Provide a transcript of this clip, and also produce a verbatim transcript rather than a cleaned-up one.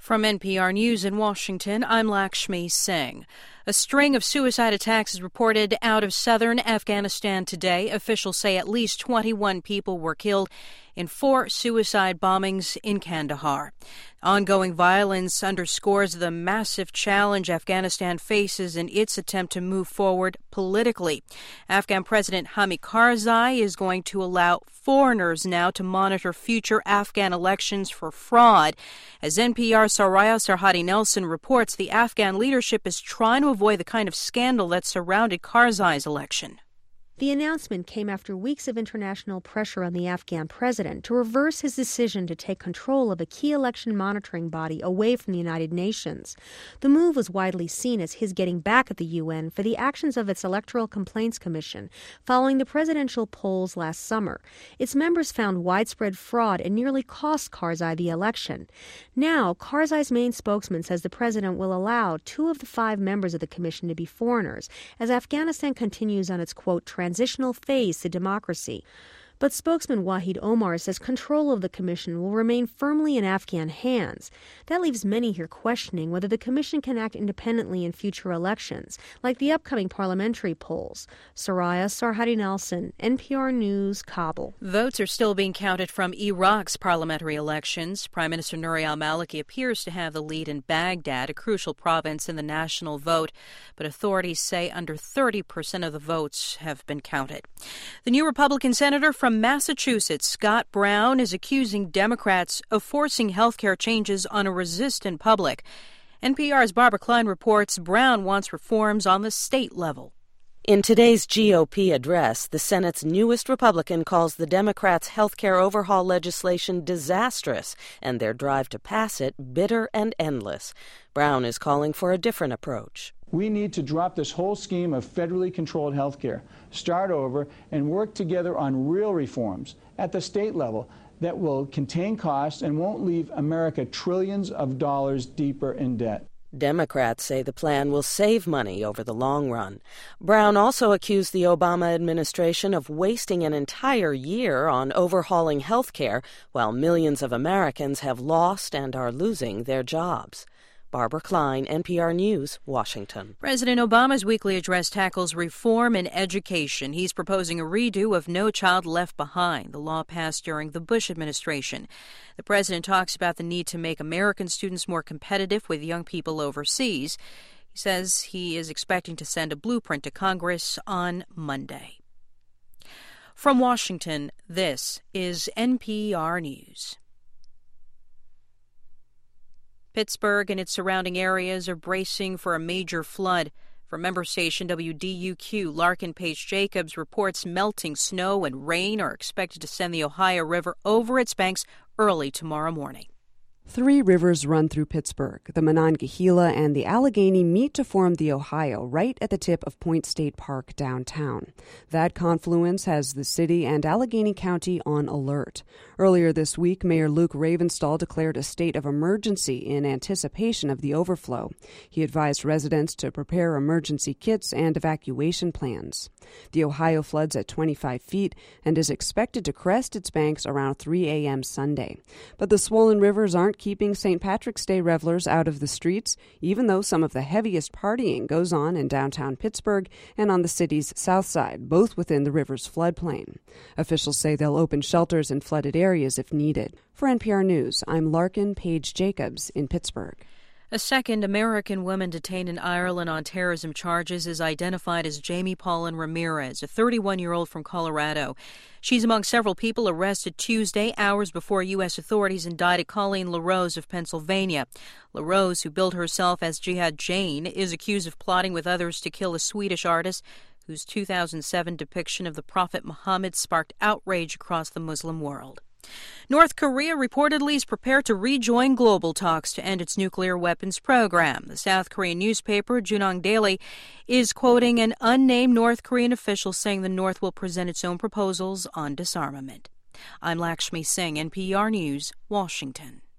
From N P R News in Washington, I'm Lakshmi Singh. A string of suicide attacks is reported out of southern Afghanistan today. Officials say at least twenty-one people were killed in four suicide bombings in Kandahar. Ongoing violence underscores the massive challenge Afghanistan faces in its attempt to move forward politically. Afghan President Hamid Karzai is going to allow foreigners now to monitor future Afghan elections for fraud. As N P R's Soraya Sarhadi Nelson reports, the Afghan leadership is trying to avoid the kind of scandal that surrounded Karzai's election. The announcement came after weeks of international pressure on the Afghan president to reverse his decision to take control of a key election monitoring body away from the United Nations. The move was widely seen as his getting back at the U N for the actions of its Electoral Complaints Commission following the presidential polls last summer. Its members found widespread fraud and nearly cost Karzai the election. Now, Karzai's main spokesman says the president will allow two of the five members of the commission to be foreigners as Afghanistan continues on its, quote, transitional phase to democracy. But spokesman Wahid Omar says control of the commission will remain firmly in Afghan hands. That leaves many here questioning whether the commission can act independently in future elections, like the upcoming parliamentary polls. Soraya Sarhadi Nelson, N P R News, Kabul. Votes are still being counted from Iraq's parliamentary elections. Prime Minister Nouri al-Maliki appears to have the lead in Baghdad, a crucial province in the national vote, but authorities say under thirty percent of the votes have been counted. The new Republican senator from From Massachusetts, Scott Brown, is accusing Democrats of forcing health care changes on a resistant public. N P R's Barbara Klein reports Brown wants reforms on the state level. In today's G O P address, the Senate's newest Republican calls the Democrats' health care overhaul legislation disastrous and their drive to pass it bitter and endless. Brown is calling for a different approach. We need to drop this whole scheme of federally controlled health care, start over, and work together on real reforms at the state level that will contain costs and won't leave America trillions of dollars deeper in debt. Democrats say the plan will save money over the long run. Brown also accused the Obama administration of wasting an entire year on overhauling health care while millions of Americans have lost and are losing their jobs. Barbara Klein, N P R News, Washington. President Obama's weekly address tackles reform in education. He's proposing a redo of No Child Left Behind, the law passed during the Bush administration. The president talks about the need to make American students more competitive with young people overseas. He says he is expecting to send a blueprint to Congress on Monday. From Washington, this is N P R News. Pittsburgh and its surrounding areas are bracing for a major flood. From member station W D U Q, Larkin Page Jacobs reports melting snow and rain are expected to send the Ohio River over its banks early tomorrow morning. Three rivers run through Pittsburgh. The Monongahela and the Allegheny meet to form the Ohio right at the tip of Point State Park downtown. That confluence has the city and Allegheny County on alert. Earlier this week, Mayor Luke Ravenstahl declared a state of emergency in anticipation of the overflow. He advised residents to prepare emergency kits and evacuation plans. The Ohio floods at twenty-five feet and is expected to crest its banks around three a.m. Sunday. But the swollen rivers aren't keeping Saint Patrick's Day revelers out of the streets, even though some of the heaviest partying goes on in downtown Pittsburgh and on the city's south side, both within the river's floodplain. Officials say they'll open shelters in flooded areas if needed. For N P R News, I'm Larkin Page Jacobs in Pittsburgh. A second American woman detained in Ireland on terrorism charges is identified as Jamie Paulin Ramirez, a thirty-one-year-old from Colorado. She's among several people arrested Tuesday, hours before U S authorities indicted Colleen LaRose of Pennsylvania. LaRose, who billed herself as Jihad Jane, is accused of plotting with others to kill a Swedish artist whose two thousand seven depiction of the Prophet Muhammad sparked outrage across the Muslim world. North Korea reportedly is prepared to rejoin global talks to end its nuclear weapons program. The South Korean newspaper Junong Daily is quoting an unnamed North Korean official saying the North will present its own proposals on disarmament. I'm Lakshmi Singh, N P R News, Washington.